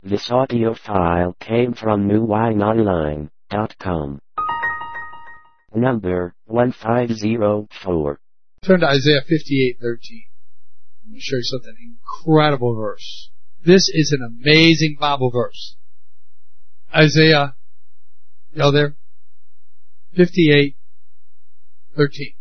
This audio file came from newwineonline.com. Number 1504. Turn to Isaiah 58:13. I'm going to show you something incredible verse. This is an amazing Bible verse. Isaiah, y'all there? 58:13. It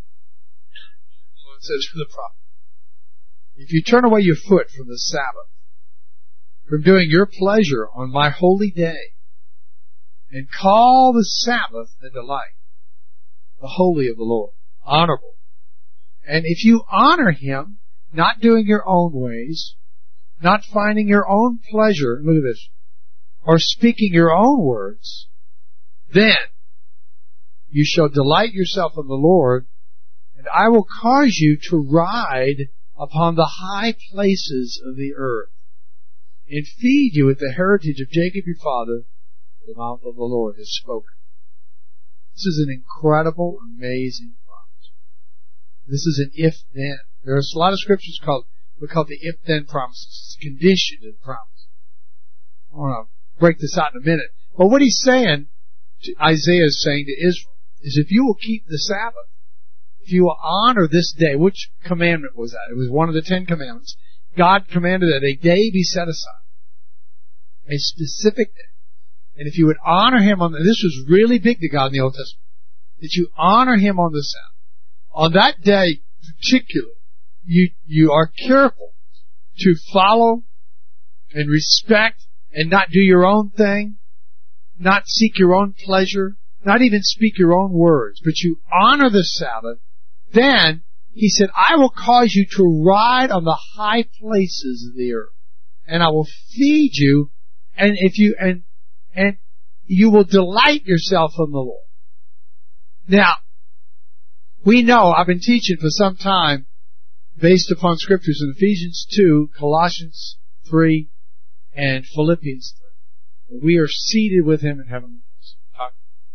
says for the prophet, if you turn away your foot from the Sabbath, from doing your pleasure on my holy day, and call the Sabbath a delight, the holy of the Lord, honorable. And if you honor Him, not doing your own ways, not finding your own pleasure, look at this, or speaking your own words, then you shall delight yourself in the Lord, and I will cause you to ride upon the high places of the earth, and feed you with the heritage of Jacob your father. The mouth of the Lord has spoken. This is an incredible, amazing promise. This is an if-then. There's a lot of scriptures we call the if-then promises. It's a condition to the promise. I want to break this out in a minute. But what he's saying, Isaiah is saying to Israel, is if you will keep the Sabbath, if you will honor this day, which commandment was that? It was one of the 10 commandments. God commanded that a day be set aside. A specific day. And if you would honor Him on this was really big to God in the Old Testament, that you honor Him on the Sabbath. On that day, particularly, you are careful to follow and respect and not do your own thing, not seek your own pleasure, not even speak your own words, but you honor the Sabbath. Then, He said, I will cause you to ride on the high places of the earth, and I will feed you, and you will delight yourself in the Lord. Now, we know, I've been teaching for some time, based upon scriptures in Ephesians 2, Colossians 3, and Philippians 3. We are seated with Him in heavenly places. Right?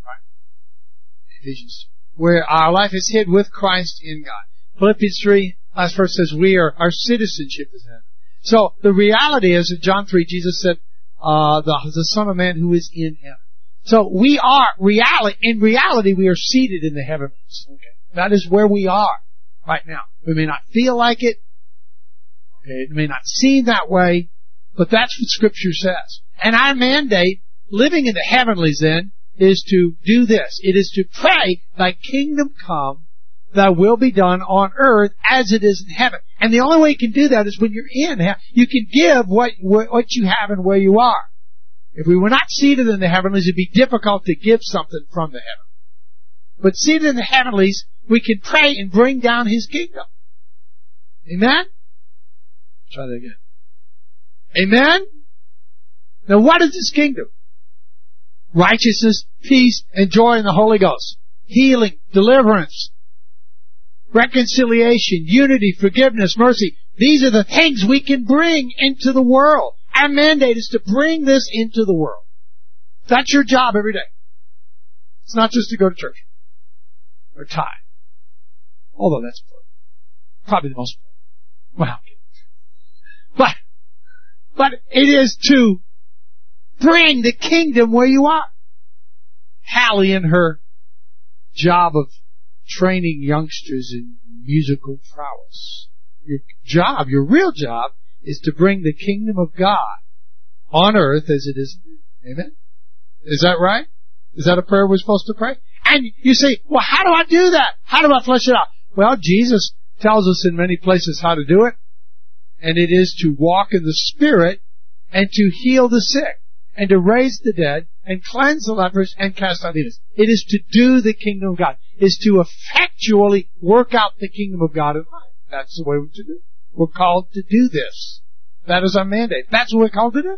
Ephesians 2. Where our life is hid with Christ in God. Philippians 3, last verse says, our citizenship is in heaven. So, the reality is, in John 3, Jesus said, the Son of Man who is in heaven. So we are, in reality, we are seated in the heavens. Okay? That is where we are right now. We may not feel like it. Okay? It may not seem that way, but that's what Scripture says. And our mandate, living in the heavenlies then, is to do this. It is to pray, thy kingdom come, thy will be done on earth as it is in heaven. And the only way you can do that is when you're in heaven. You can give what you have and where you are. If we were not seated in the heavenlies, it'd be difficult to give something from the heaven. But seated in the heavenlies, we can pray and bring down His kingdom. Amen? Try that again. Amen? Now what is His kingdom? Righteousness, peace, and joy in the Holy Ghost. Healing, deliverance, reconciliation, unity, forgiveness, mercy. These are the things we can bring into the world. Our mandate is to bring this into the world. That's your job every day. It's not just to go to church or tithe. Although that's probably the most important. Well, but it is to bring the kingdom where you are. Hallie in her job of training youngsters in musical prowess. Your real job, is to bring the kingdom of God on earth as it is. Amen? Is that right? Is that a prayer we're supposed to pray? And you say, well, how do I do that? How do I flesh it out? Well, Jesus tells us in many places how to do it. And it is to walk in the Spirit and to heal the sick and to raise the dead and cleanse the lepers and cast out demons. It is to do the kingdom of God. It is to effectually work out the kingdom of God in life. That's the way we're to do it. We're called to do this. That is our mandate. That's what we're called to do.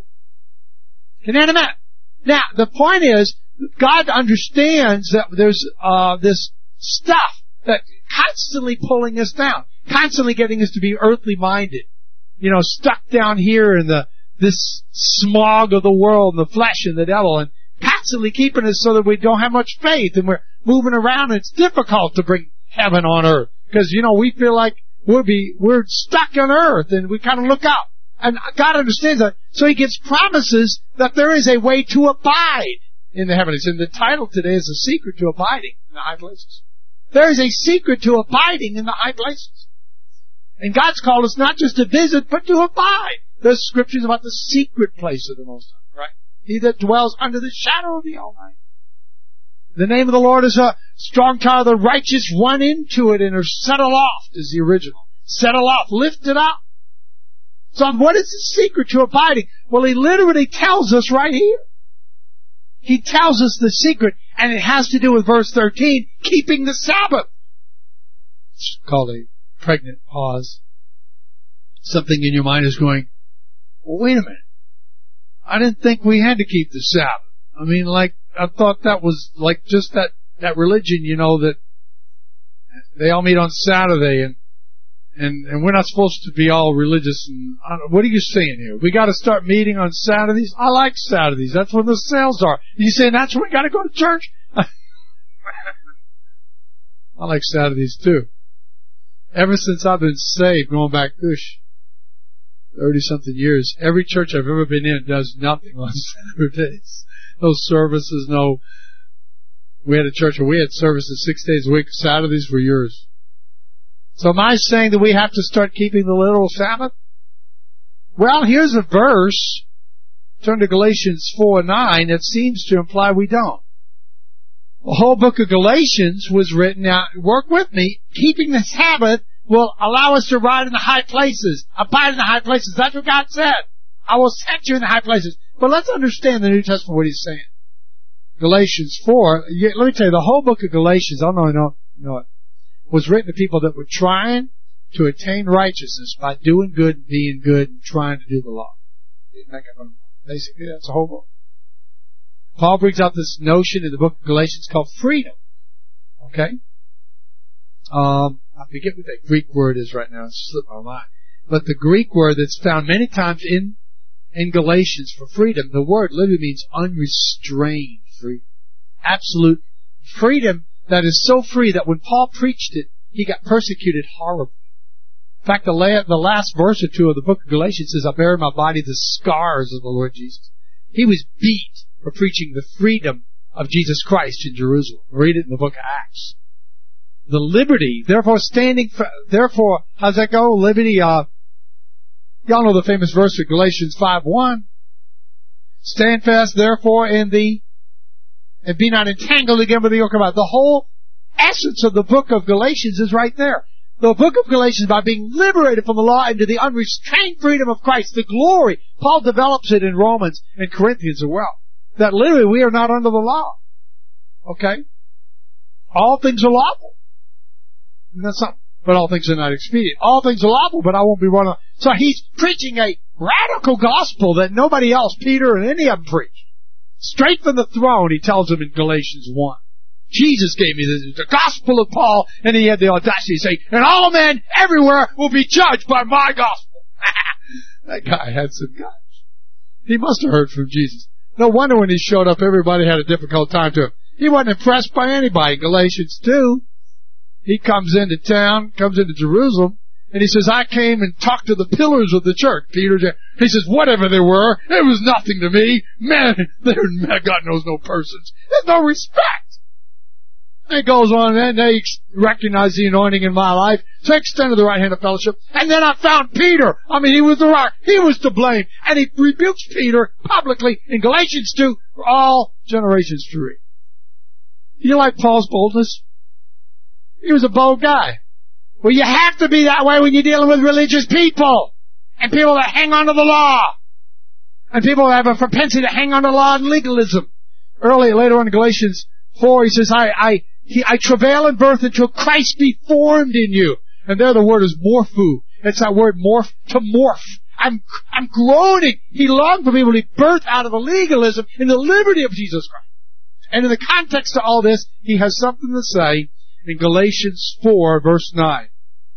Amen. Now, the point is, God understands that there's this stuff that constantly pulling us down, constantly getting us to be earthly minded. Stuck down here in this smog of the world and the flesh and the devil, and constantly keeping us so that we don't have much faith and we're moving around and it's difficult to bring heaven on earth. Because, we feel like we're stuck on earth and we kind of look out. And God understands that. So He gives promises that there is a way to abide in the heavens. And the title today is The Secret to Abiding in the High Places. There is a secret to abiding in the high places. And God's called us not just to visit, but to abide. There's scriptures about the secret place of the Most High, right? He that dwells under the shadow of the Almighty. The name of the Lord is a strong tower. The righteous run into it and are set aloft, is the original. Set aloft, lifted up. So what is the secret to abiding? Well, He literally tells us right here. He tells us the secret, and it has to do with verse 13, keeping the Sabbath. It's called a pregnant pause. Something in your mind is going, well, wait a minute. I didn't think we had to keep the Sabbath. I mean, I thought that was like just that religion, that they all meet on Saturday and we're not supposed to be all religious. And what are you saying here? We got to start meeting on Saturdays? I like Saturdays. That's when the sales are. You saying that's when we got to go to church? I like Saturdays too. Ever since I've been saved, going back, 30-something years, every church I've ever been in does nothing on Saturdays. No services, we had a church where we had services 6 days a week. Saturdays were yours. So am I saying that we have to start keeping the literal Sabbath? Well, here's a verse. Turn to Galatians 4:9 that seems to imply we don't. The whole book of Galatians was written, now work with me, keeping the Sabbath will allow us to ride in the high places, abide in the high places. That's what God said. I will set you in the high places. But let's understand the New Testament, what He's saying. Galatians 4, let me tell you, the whole book of Galatians, I don't know it, was written to people that were trying to attain righteousness by doing good, being good, and trying to do the law. Basically, that's the whole book. Paul brings out this notion in the book of Galatians called freedom. Okay? I forget what that Greek word is right now. It's slipped my mind. But the Greek word that's found many times in Galatians for freedom, the word literally means unrestrained freedom. Absolute freedom that is so free that when Paul preached it, he got persecuted horribly. In fact, the last verse or two of the book of Galatians says, I bear in my body the scars of the Lord Jesus. He was beat for preaching the freedom of Jesus Christ in Jerusalem. Read it in the book of Acts. The liberty, therefore how's that go? Liberty, y'all know the famous verse of Galatians 5:1. Stand fast, therefore, and be not entangled again with the yoke of bondage. The whole essence of the book of Galatians is right there. The book of Galatians is about being liberated from the law into the unrestrained freedom of Christ, the glory. Paul develops it in Romans and Corinthians as well. That literally we are not under the law. Okay? All things are lawful. And that's not, but all things are not expedient. All things are lawful, but I won't be one of them. So he's preaching a radical gospel that nobody else, Peter and any of them, preached. Straight from the throne, he tells them in Galatians 1. Jesus gave me the gospel of Paul, and he had the audacity to say, and all men everywhere will be judged by my gospel. That guy had some guts. He must have heard from Jesus. No wonder when he showed up, everybody had a difficult time to him. He wasn't impressed by anybody. Galatians 2. He comes into town, comes into Jerusalem, and he says, I came and talked to the pillars of the church. Peter, he says, whatever they were, it was nothing to me. Man, God knows no persons. There's no respect. And it goes on, and they recognize the anointing in my life. So I extended the right hand of fellowship. And then I found Peter. He was the rock. He was to blame. And he rebukes Peter publicly in Galatians 2 for all generations to read. You like Paul's boldness? He was a bold guy. Well, you have to be that way when you're dealing with religious people. And people that hang on to the law. And people that have a propensity to hang on to law and legalism. Later on in Galatians 4, he says, I travail in birth until Christ be formed in you. And there the word is morpho. It's that word morph, to morph. I'm groaning. He longed for people to be birthed out of the legalism in the liberty of Jesus Christ. And in the context of all this, he has something to say in Galatians 4, verse 9.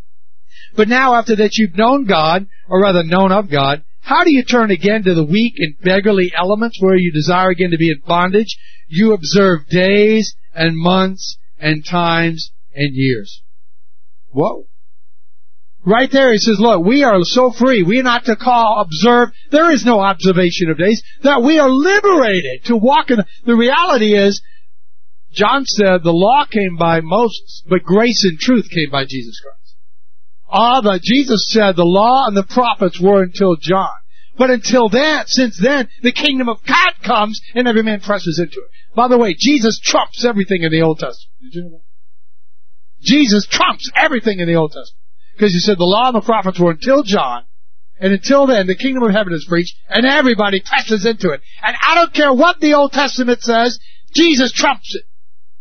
But now after that you've known God, or rather known of God, how do you turn again to the weak and beggarly elements where you desire again to be in bondage? You observe days and months and times and years. Whoa. Right there, he says, look, we are so free. We are not to observe. There is no observation of days. That we are liberated to walk in. The reality is, John said, the law came by Moses, but grace and truth came by Jesus Christ. Jesus said the law and the prophets were until John. But until then, since then, the kingdom of God comes and every man presses into it. By the way, Jesus trumps everything in the Old Testament. Did you know that? Jesus trumps everything in the Old Testament. Because he said the law and the prophets were until John, and until then the kingdom of heaven is preached, and everybody presses into it. And I don't care what the Old Testament says, Jesus trumps it.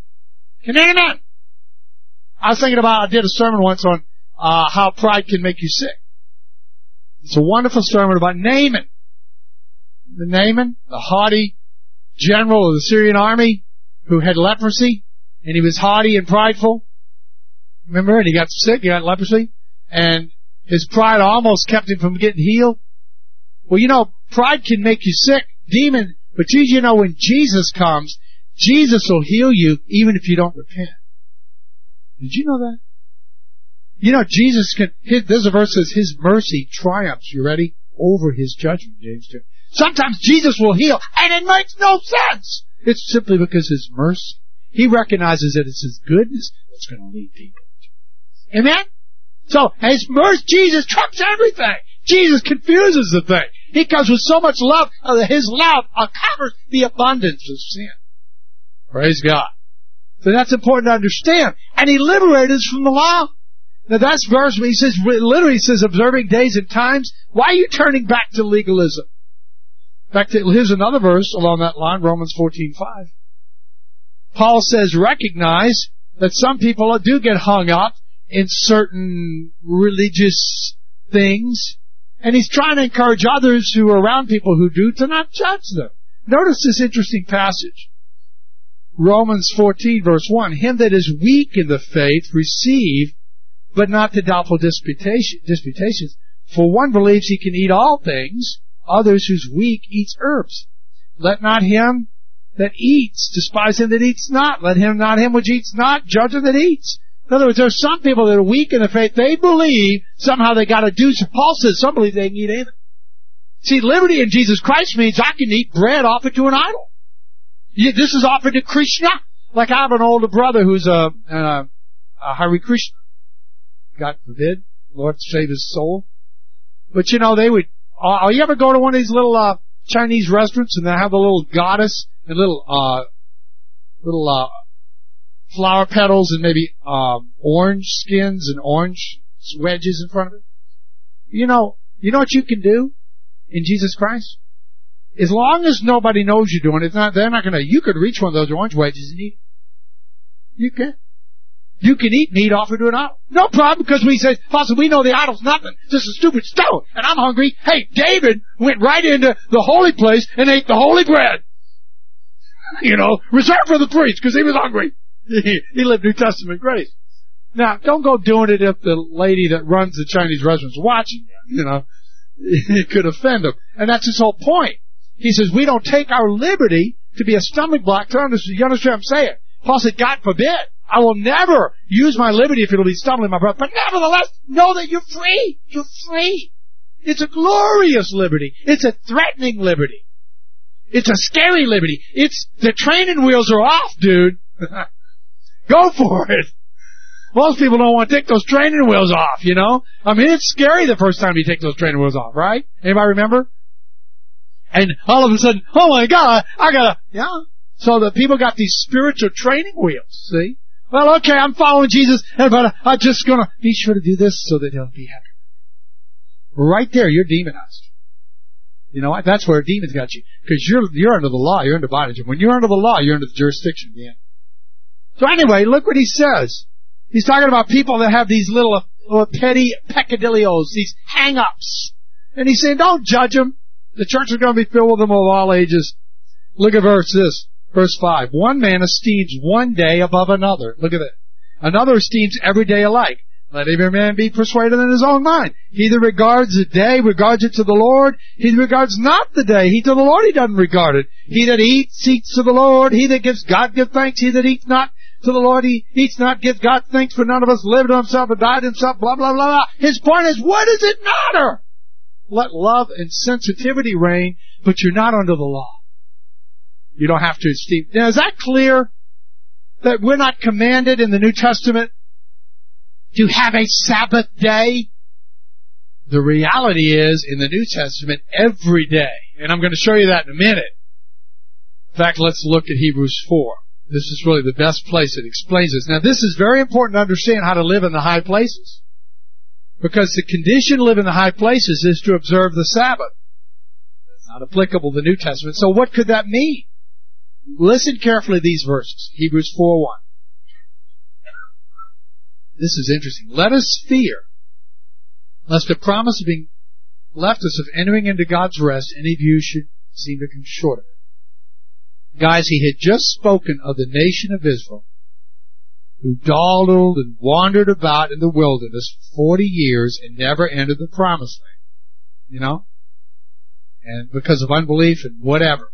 Amen. I was thinking I did a sermon once on how pride can make you sick. It's a wonderful sermon about Naaman. Naaman, the haughty general of the Syrian army who had leprosy, and he was haughty and prideful. Remember? And he got sick, he got leprosy, and his pride almost kept him from getting healed. Well, you know, pride can make you sick, but you know when Jesus comes, Jesus will heal you even if you don't repent. Did you know that? You know, there's a verse that says his mercy triumphs, you ready? Over his judgment, James 2. Sometimes Jesus will heal, and it makes no sense. It's simply because his mercy. He recognizes that it's his goodness that's going to lead people. Amen? So, his mercy, Jesus trumps everything. Jesus confuses the thing. He comes with so much love. His love covers the abundance of sin. Praise God. So that's important to understand. And he liberated us from the law. Now that's verse where he says, literally says, observing days and times. Why are you turning back to legalism? Here's another verse along that line, Romans 14:5. Paul says, recognize that some people do get hung up in certain religious things, and he's trying to encourage others who are around people who do to not judge them. Notice this interesting passage. Romans 14 verse 1, him that is weak in the faith receive, but not to doubtful disputations. For one believes he can eat all things, others who's weak eats herbs. Let not him that eats despise him that eats not. Let him not him which eats not judge him that eats. In other words, there are some people that are weak in the faith. They believe somehow they got to do. Paul says some believe they can eat anything. See, liberty in Jesus Christ means I can eat bread offered to an idol. This is offered to Krishna. Like I have an older brother who's a Hare Krishna. God forbid, Lord save his soul. But you know, they would. You ever go to one of these little Chinese restaurants and they have the little goddess and little flower petals and maybe orange skins and orange wedges in front of it? You know what you can do in Jesus Christ? As long as nobody knows you're doing it, they're not gonna, you could reach one of those orange wedges and eat. You can. You can eat meat offered to an idol. No problem, because we say, Pastor, we know the idol's nothing. Just a stupid stone. And I'm hungry. Hey, David went right into the holy place and ate the holy bread. Reserved for the priest, because he was hungry. He lived New Testament grace. Now, don't go doing it if the lady that runs the Chinese restaurant's watching. It could offend them. And that's his whole point. He says, we don't take our liberty to be a stumbling block to understand. You understand what I'm saying? Paul said, God forbid. I will never use my liberty if it'll be stumbling my brother. But nevertheless, know that you're free. You're free. It's a glorious liberty. It's a threatening liberty. It's a scary liberty. The training wheels are off, dude. Go for it. Most people don't want to take those training wheels off, I mean, it's scary the first time you take those training wheels off, right? Anybody remember? And all of a sudden, oh my God, yeah. So the people got these spiritual training wheels, see? Well, okay, I'm following Jesus, but I'm just gonna be sure to do this so that he'll be happy. Right there, you're demonized. You know what? That's where demons got you. Because you're under the law, you're under bondage. And when you're under the law, you're under the jurisdiction of the enemy. So anyway, look what he says. He's talking about people that have these little petty peccadillos, these hang-ups. And he's saying, don't judge them. The church is going to be filled with them of all ages. Look at verse 5. One man esteems one day above another. Look at it. Another esteems every day alike. Let every man be persuaded in his own mind. He that regards the day regards it to the Lord. He that regards not the day, to the Lord he doesn't regard it. He that eats to the Lord. He that gives God give thanks. He that eats not to the Lord he eats not, gives God thanks, for none of us lived to himself and died to himself, blah, blah, blah, blah. His point is, what does it matter? Let love and sensitivity reign, but you're not under the law. You don't have to esteem. Now, is that clear? That we're not commanded in the New Testament to have a Sabbath day? The reality is, in the New Testament, every day. And I'm going to show you that in a minute. In fact, let's look at Hebrews 4. This is really the best place that explains this. Now, this is very important to understand how to live in the high places. Because the condition to live in the high places is to observe the Sabbath. It's not applicable to the New Testament. So what could that mean? Listen carefully to these verses. Hebrews 4:1. This is interesting. Let us fear, lest the promise of being left us of entering into God's rest, any of you should seem to come short of it. Guys, he had just spoken of the nation of Israel, who dawdled and wandered about in the wilderness 40 years and never entered the promised land. You know? And because of unbelief and whatever.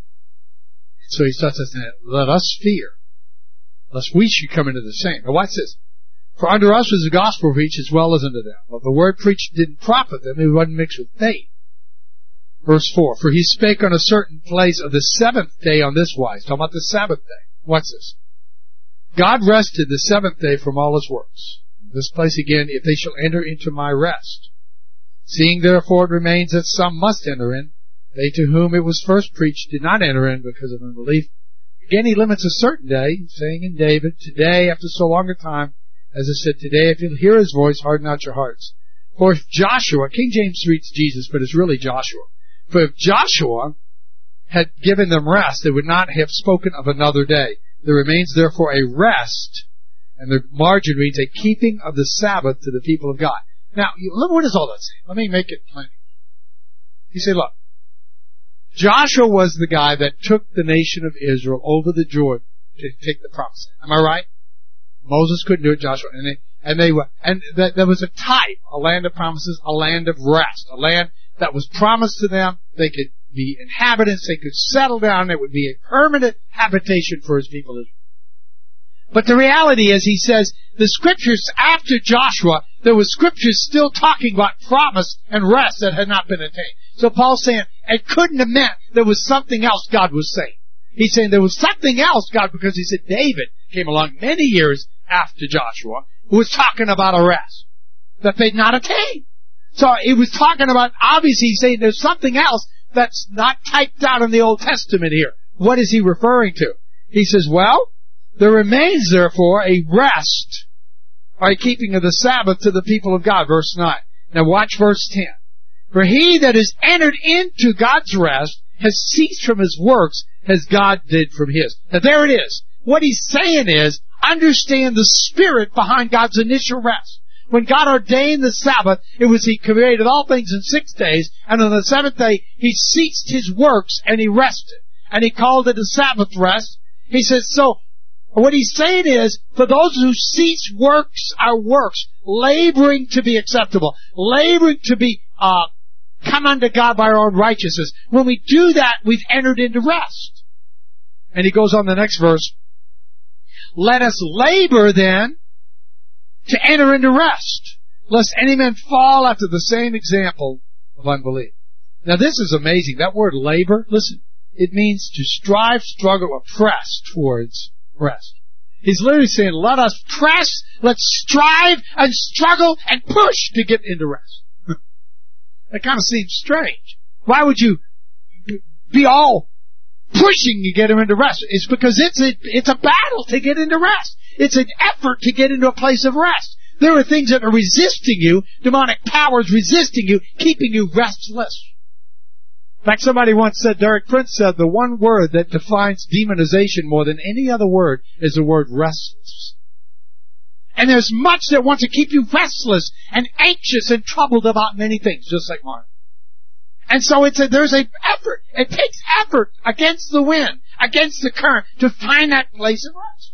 So he starts to say, let us fear, lest we should come into the same. Now watch this. For unto us was the gospel preached as well as unto them. Well, the word preached didn't profit them, it wasn't mixed with faith. Verse 4, for he spake on a certain place of the seventh day on this wise. Talking about the Sabbath day. What's this? God rested the seventh day from all his works. This place again, if they shall enter into my rest. Seeing therefore it remains that some must enter in, they to whom it was first preached did not enter in because of unbelief. Again, he limits a certain day, saying in David, today, after so long a time, as it said, today, if you'll hear his voice, harden not your hearts. For if Joshua, King James reads Jesus, but it's really Joshua. For if Joshua had given them rest, they would not have spoken of another day. There remains therefore a rest, and the margin reads a keeping of the Sabbath to the people of God. Now, what does all that say? Let me make it plain. You say, look, Joshua was the guy that took the nation of Israel over the Jordan to take the promise. Am I right? Moses couldn't do it, Joshua. And there was a type, a land of promises, a land of rest, a land that was promised to them. They could be inhabitants, they could settle down, it would be a permanent habitation for his people. But the reality is, he says, the scriptures after Joshua, there was scriptures still talking about promise and rest that had not been attained. So Paul's saying, it couldn't have meant there was something else God was saying. He's saying there was something else God, because he said David came along many years after Joshua, who was talking about a rest that they'd not attained. So he was talking about, obviously he's saying there's something else that's not typed out in the Old Testament here. What is he referring to? He says, well, there remains therefore a rest, or a keeping of the Sabbath to the people of God. Verse 9. Now watch verse 10. For he that is entered into God's rest has ceased from his works as God did from his. Now there it is. What he's saying is, understand the spirit behind God's initial rest. When God ordained the Sabbath, it was he created all things in 6 days, and on the seventh day, he ceased his works and he rested. And he called it a Sabbath rest. He says, so, what he's saying is, for those who cease works are works, laboring to be acceptable, laboring to be, come unto God by our own righteousness. When we do that, we've entered into rest. And he goes on the next verse. Let us labor then to enter into rest, lest any man fall after the same example of unbelief. Now this is amazing. That word labor, listen, it means to strive, struggle, or press towards rest. He's literally saying, let us press, let's strive and struggle and push to get into rest. That kind of seems strange. Why would you be all pushing to get him into rest? It's because it's a battle to get into rest. It's an effort to get into a place of rest. There are things that are resisting you, demonic powers resisting you, keeping you restless. In fact, somebody once said, Derek Prince said, the one word that defines demonization more than any other word is the word restless. And there's much that wants to keep you restless and anxious and troubled about many things, just like Mark. And so there's an effort. It takes effort against the wind, against the current, to find that place of rest.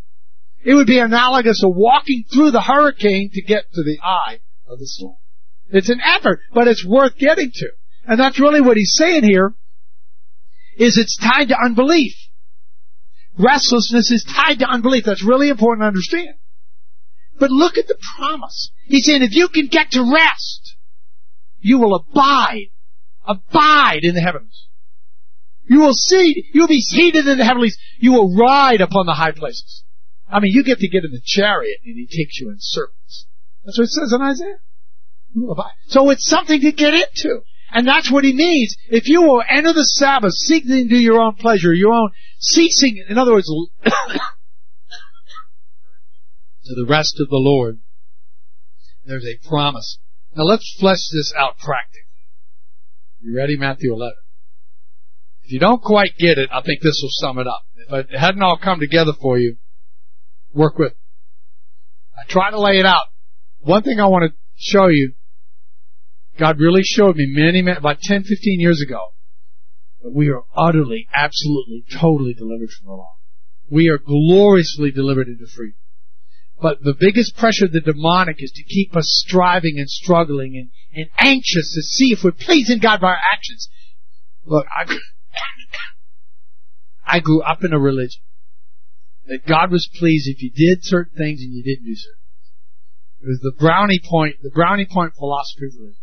It would be analogous to walking through the hurricane to get to the eye of the storm. It's an effort, but it's worth getting to. And that's really what he's saying here, is it's tied to unbelief. restlessness is tied to unbelief. That's really important to understand. But look at the promise. He's saying if you can get to rest, you will abide in the heavens. You'll be seated in the heavenlies. You will ride upon the high places. I mean, you get to get in the chariot and he takes you in circles. That's what it says in Isaiah. So it's something to get into. And that's what he means. If you will enter the Sabbath, seeking to do your own pleasure, your own ceasing, in other words, to the rest of the Lord, there's a promise. Now let's flesh this out practically. You ready? Matthew 11. If you don't quite get it, I think this will sum it up. If it hadn't all come together for you, work with it. I try to lay it out. One thing I want to show you, God really showed me about 10, 15 years ago, that we are utterly, absolutely, totally delivered from the law. We are gloriously delivered into freedom. But the biggest pressure of the demonic is to keep us striving and struggling and anxious to see if we're pleasing God by our actions. Look, I grew up in a religion that God was pleased if you did certain things and you didn't do certain things. It was the brownie point philosophy of religion.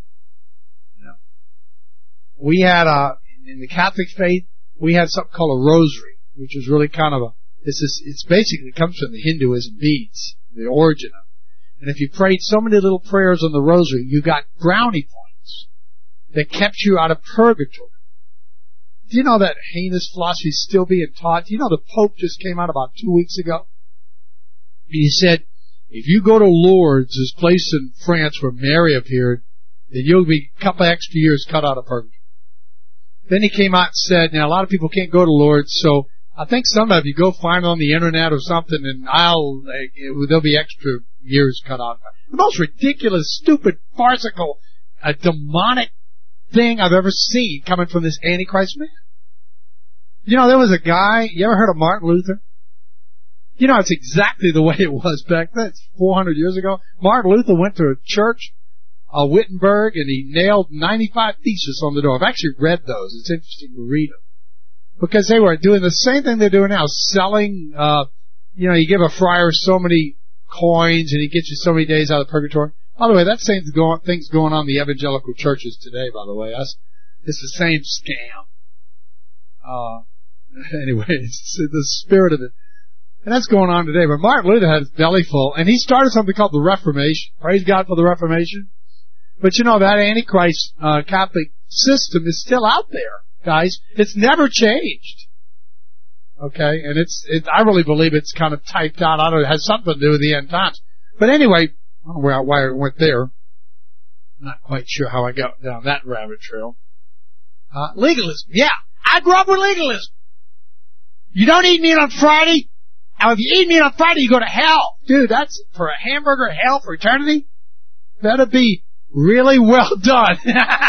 We had in the Catholic faith, we had something called a rosary, which was really kind of it's basically comes from the Hinduism beads, the origin of it. And if you prayed so many little prayers on the rosary, you got brownie points that kept you out of purgatory. Do you know that heinous philosophy is still being taught? Do you know the Pope just came out about 2 weeks ago? He said, if you go to Lourdes, this place in France where Mary appeared, then you'll be a couple extra years cut out of purgatory. Then he came out and said, now a lot of people can't go to Lourdes, so I think some of you go find it on the internet or something, and there'll be extra years cut out. The most ridiculous, stupid, farcical, demonic thing I've ever seen coming from this Antichrist man. You know, there was a guy, you ever heard of Martin Luther? You know, it's exactly the way it was back then. It's 400 years ago. Martin Luther went to a church, Wittenberg, and he nailed 95 theses on the door. I've actually read those. It's interesting to read them. Because they were doing the same thing they're doing now, selling, you give a friar so many coins and he gets you so many days out of purgatory. By the way, that same thing's going on in the evangelical churches today, by the way. It's the same scam. Anyway, it's the spirit of it. And that's going on today. But Martin Luther had his belly full, and he started something called the Reformation. Praise God for the Reformation. But you know, that Antichrist Catholic system is still out there, guys. It's never changed. Okay? And I really believe it's kind of typed out. I don't know, it has something to do with the end times. But anyway, I don't know why I went there. I'm not quite sure how I got down that rabbit trail. Legalism. Yeah. I grew up with legalism. You don't eat meat on Friday. Now, if you eat meat on Friday, you go to hell. Dude, that's for a hamburger hell for eternity. That'd be really well done.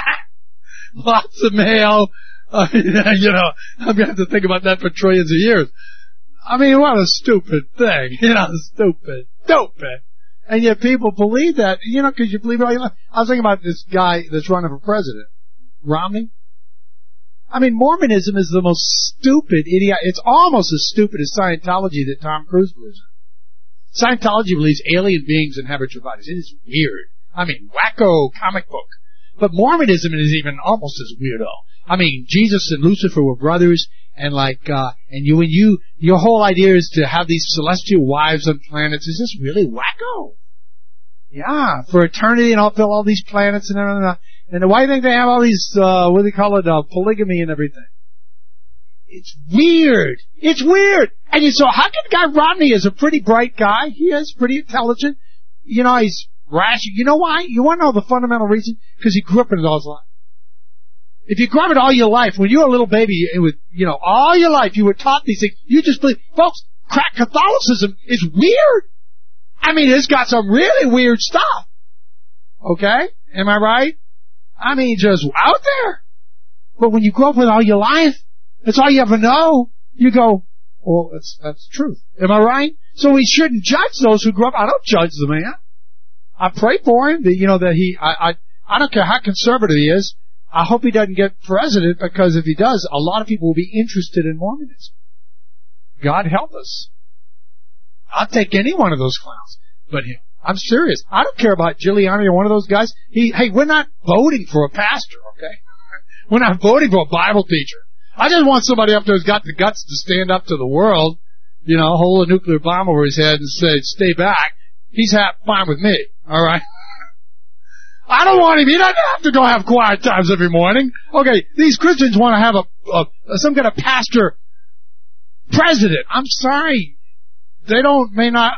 Lots of mayo. I'm going to have to think about that for trillions of years. I mean, what a stupid thing. Stupid. And yet people believe that, because you believe it all your life. I was thinking about this guy that's running for president, Romney. I mean, Mormonism is the most stupid idiot. It's almost as stupid as Scientology that Tom Cruise believes in. Scientology believes alien beings inhabit your bodies. It is weird. I mean, wacko comic book. But Mormonism is even almost as weirdo. I mean, Jesus and Lucifer were brothers, and your whole idea is to have these celestial wives on planets. Is this really wacko? Yeah, for eternity, and I'll fill all these planets and everything. And why do you think they have all these, polygamy and everything? It's weird. It's weird. And so how can a guy Romney is a pretty bright guy? He is pretty intelligent. He's rash. You know why? You want to know the fundamental reason? Because he grew up in it all his life. If you grew up in it all your life, when you were a little baby, all your life you were taught these things, you just believe. Folks, Catholicism is weird. I mean, it's got some really weird stuff. Okay? Am I right? I mean, just out there. But when you grow up with it all your life, that's all you ever know. You go, well, that's truth. Am I right? So we shouldn't judge those who grew up. I don't judge the man. I pray for him that, I don't care how conservative he is. I hope he doesn't get president, because if he does, a lot of people will be interested in Mormonism. God help us. I'll take any one of those clowns. But I'm serious. I don't care about Giuliani or one of those guys. Hey, we're not voting for a pastor, okay? We're not voting for a Bible teacher. I just want somebody up there who's got the guts to stand up to the world, hold a nuclear bomb over his head and say, stay back. He's fine with me, all right? I don't want him. He doesn't have to go have quiet times every morning. Okay, these Christians want to have some kind of pastor president. I'm sorry. May not.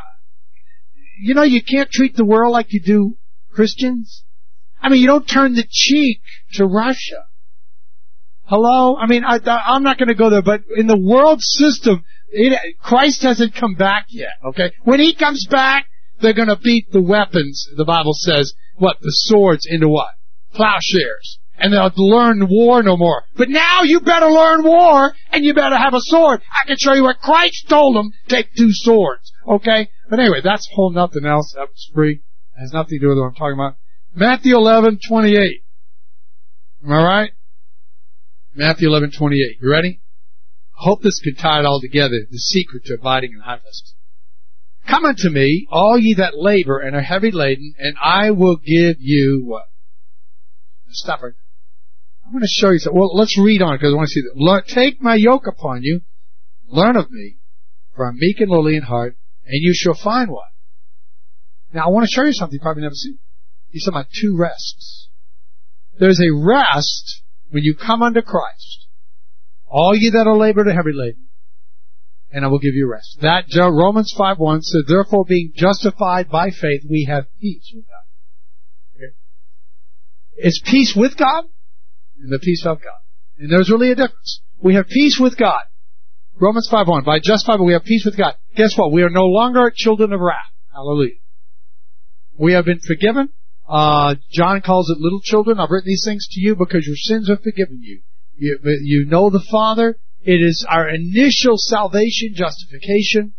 You can't treat the world like you do Christians. I mean, you don't turn the cheek to Russia. Hello? I mean, I'm not going to go there, but in the world system, Christ hasn't come back yet, okay? When He comes back, they're going to beat the weapons, the Bible says, the swords into what? Plowshares. And they'll learn war no more. But now you better learn war, and you better have a sword. I can show you what Christ told them, take 2 swords, okay? But anyway, that's whole nothing else. That was free. It has nothing to do with what I'm talking about. Matthew 11:28. Am I right? Matthew 11:28. You ready? I hope this can tie it all together. The secret to abiding in high places. Come unto me, all ye that labor and are heavy laden, and I will give you what? Stop right. I'm going to show you something. Well, let's read on because I want to see that. Take my yoke upon you, learn of me, for I'm meek and lowly in heart, and you shall find what? Now I want to show you something you've probably never seen. He's talking about 2 rests. There's a rest when you come unto Christ. All ye that are labored and heavy laden, and I will give you rest. That Romans 5:1 says, therefore being justified by faith, we have peace with God. Okay? It's peace with God and the peace of God. And there's really a difference. We have peace with God. Romans 5:1, by justified, we have peace with God. Guess what? We are no longer children of wrath. Hallelujah. We have been forgiven. John calls it little children. I've written these things to you because your sins are forgiven you. You know the Father. It is our initial salvation, justification.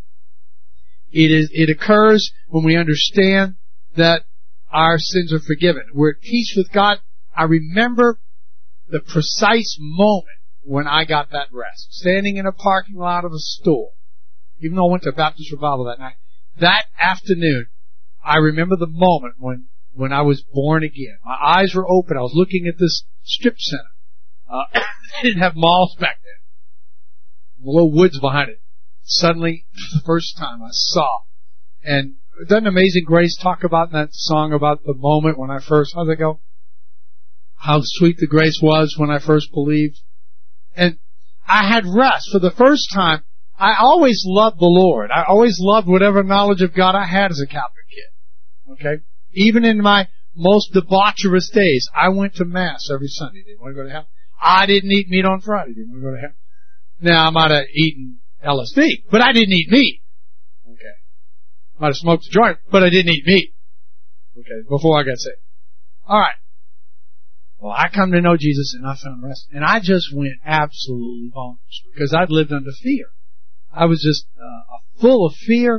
It occurs when we understand that our sins are forgiven. We're at peace with God. I remember the precise moment when I got that rest. Standing in a parking lot of a store. Even though I went to Baptist Revival that night. That afternoon, I remember the moment when I was born again. My eyes were open. I was looking at this strip center. They didn't have malls back then. Little woods behind it. Suddenly, for the first time, I saw. And doesn't Amazing Grace talk about in that song about the moment when I first, how'd they go? How sweet the grace was when I first believed. And I had rest for the first time. I always loved the Lord. I always loved whatever knowledge of God I had as a Catholic kid. Okay? Even in my most debaucherous days, I went to Mass every Sunday. Didn't want to go to heaven. I didn't eat meat on Friday. Didn't want to go to heaven. Now, I might have eaten LSD, but I didn't eat meat. Okay. Might have smoked a joint, but I didn't eat meat. Okay, before I got saved. Alright. Well, I come to know Jesus and I found rest. And I just went absolutely bonkers because I'd lived under fear. I was just full of fear,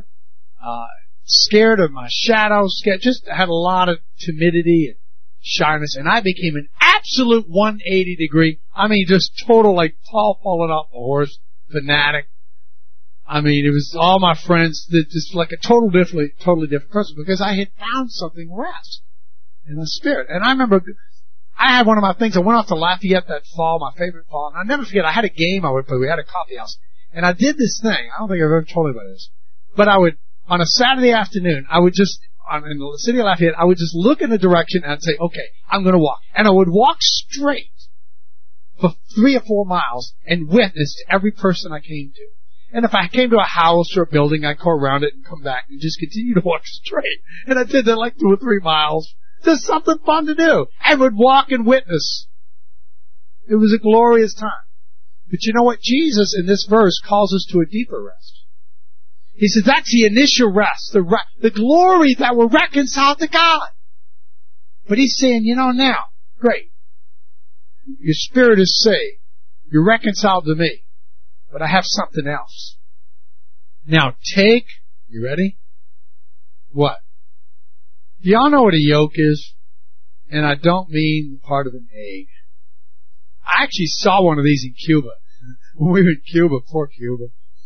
scared of my shadow, just had a lot of timidity and shyness, and I became an absolute 180 degree, just total like Paul falling off the horse, fanatic. It was all my friends, just like a totally different person because I had found something rest in the spirit. And I remember I had one of my things, I went off to Lafayette that fall, my favorite fall, and I'll never forget, I had a game I would play, we had a coffee house, and I did this thing, I don't think I've ever told anybody this, but I would, on a Saturday afternoon, I would just, in the city of Lafayette, I would just look in a direction and I'd say, okay, I'm going to walk. And I would walk straight for 3 or 4 miles and witness to every person I came to. And if I came to a house or a building, I'd go around it and come back and just continue to walk straight. And I did that like 2 or 3 miles. Just something fun to do. I would walk and witness. It was a glorious time. But you know what? Jesus in this verse calls us to a deeper rest. He says that's the initial rest, the glory that we're reconciled to God. But he's saying, now, great. Your spirit is saved. You're reconciled to me. But I have something else. Now you ready? What? Do y'all know what a yolk is? And I don't mean part of an egg. I actually saw one of these in Cuba. When we were in Cuba, poor Cuba.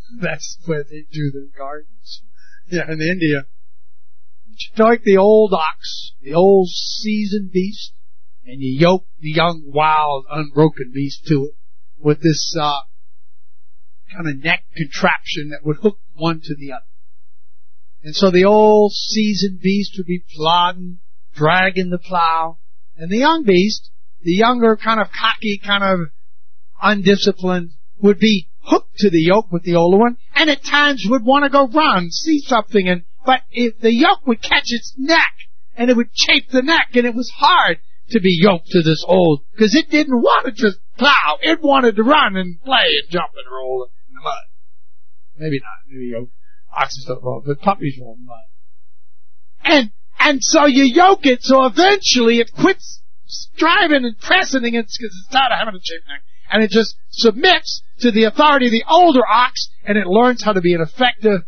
That's what they do in gardens. Yeah, in India. You take the old ox, the old seasoned beast, and you yoke the young, wild, unbroken beast to it with this kind of neck contraption that would hook one to the other. And so the old seasoned beast would be plodding, dragging the plow, and the young beast, the younger, kind of cocky, kind of undisciplined, would be hooked to the yoke with the older one, and at times would want to go run, see something, but if the yoke would catch its neck, and it would chafe the neck, and it was hard to be yoked to this old, because it didn't want to just plow, it wanted to run and play and jump and roll in the mud. Maybe not, maybe oxen don't roll, but puppies roll in the mud. And so you yoke it, so eventually it quits striving and pressing against, because it's tired of having a chafed neck, and it just submits to the authority of the older ox, and it learns how to be an effective,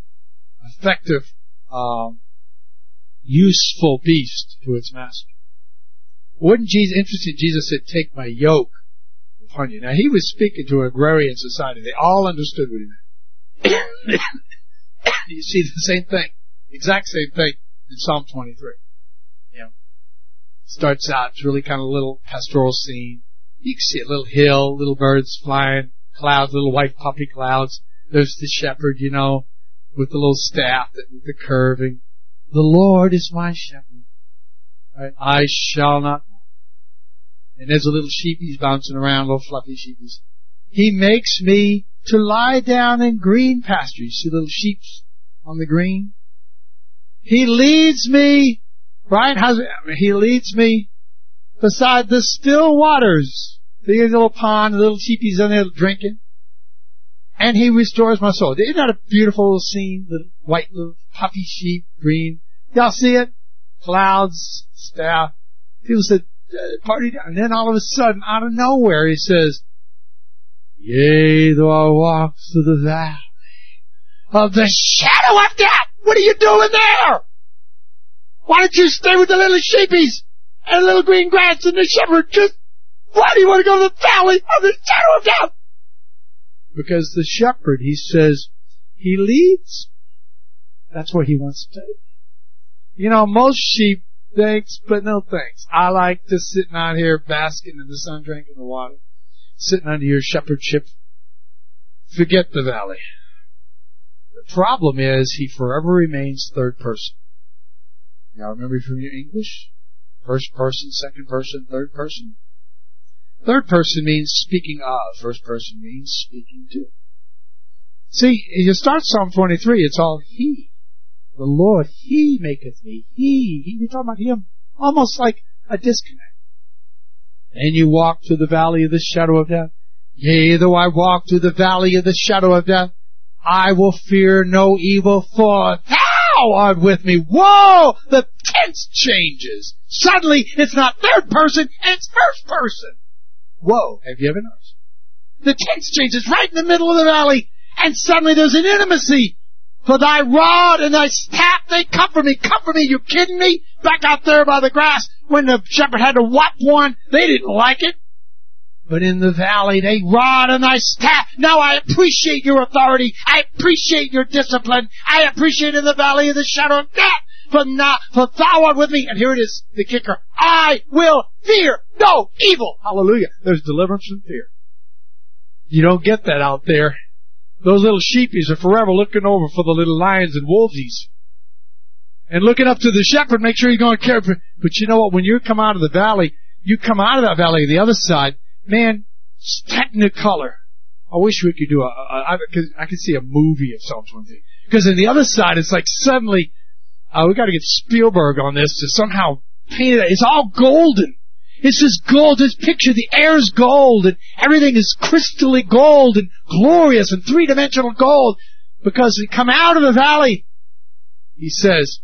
useful beast to its master. Wasn't Jesus interesting? Jesus said, "Take my yoke upon you." Now he was speaking to an agrarian society. They all understood what he meant. You see the same thing, exact same thing in Psalm 23. Yeah, starts out, it's really kind of a little pastoral scene. You can see a little hill, little birds flying, clouds, little white puffy clouds. There's the shepherd, with the little staff, with the curving. The Lord is my shepherd. Right? I shall not want. And there's a little sheepies bouncing around, little fluffy sheepies. He makes me to lie down in green pastures. You see little sheeps on the green? He leads me, right? He leads me beside the still waters. There's a little pond, the little sheepies in there drinking. And he restores my soul. Isn't that a beautiful little scene? Little white, little puffy sheep, green. Y'all see it? Clouds, staff. People said, party down. And then all of a sudden, out of nowhere, he says, "Yea, though I walk through the valley of the shadow of death." What are you doing there? Why don't you stay with the little sheepies and the little green grass and the shepherd? Why do you want to go to the valley of the shadow of death? Because the shepherd, he says, he leads. That's where he wants to take. Most sheep, thanks, but no thanks. I like just sitting out here basking in the sun, drinking the water, sitting under your shepherdship. Forget the valley. The problem is he forever remains third person. Now remember from your English? First person, second person, third person. Third person means speaking of. First person means speaking to. See, you start Psalm 23, it's all He. The Lord, He maketh me. He. You're talking about Him. Almost like a disconnect. And you walk through the valley of the shadow of death. Yea, though I walk through the valley of the shadow of death, I will fear no evil, for Thou art with me. Whoa! The tense changes. Suddenly, it's not third person, it's first person. Whoa, have you ever noticed? The tense changes right in the middle of the valley, and suddenly there's an intimacy. For thy rod and thy staff, they comfort me. Comfort me, you kidding me? Back out there by the grass, when the shepherd had to whop one, they didn't like it. But in the valley, they rod and thy staff. Now I appreciate your authority. I appreciate your discipline. I appreciate in the valley of the shadow of death. For thou art with me. And here it is, the kicker. I will fear no evil. Hallelujah. There's deliverance from fear. You don't get that out there. Those little sheepies are forever looking over for the little lions and wolvesies. And looking up to the shepherd, make sure he's going to care for. But you know what? When you come out of the valley, you come out of that valley the other side, man, it's technicolor. I wish we could do I could see a movie of Psalm 23. Because in the other side, it's like suddenly, we got to get Spielberg on this to somehow paint it. It's all golden. It's this gold, this picture, the air's gold, and everything is crystally gold and glorious and three-dimensional gold. Because we come out of the valley, he says,